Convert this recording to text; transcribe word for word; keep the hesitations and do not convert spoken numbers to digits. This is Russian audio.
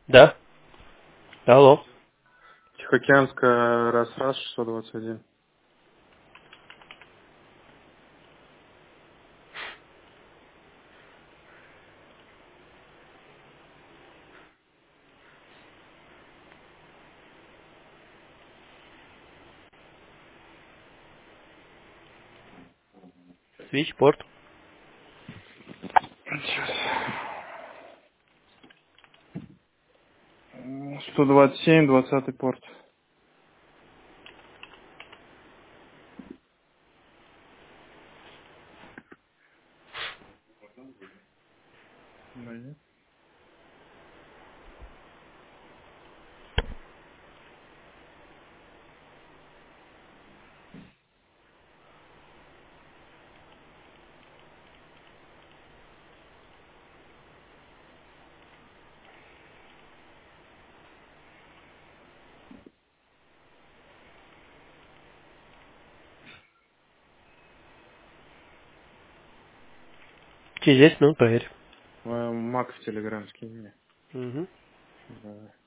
Да. Алло. Тихоокеанская раз-раз шестьсот двадцать один. Свичпорт. Сейчас. сто двадцать семь, двадцатый порт. Да, нет? Через десять минут проверь. Э, Мак в Телеграм скинь мне. Угу. Да.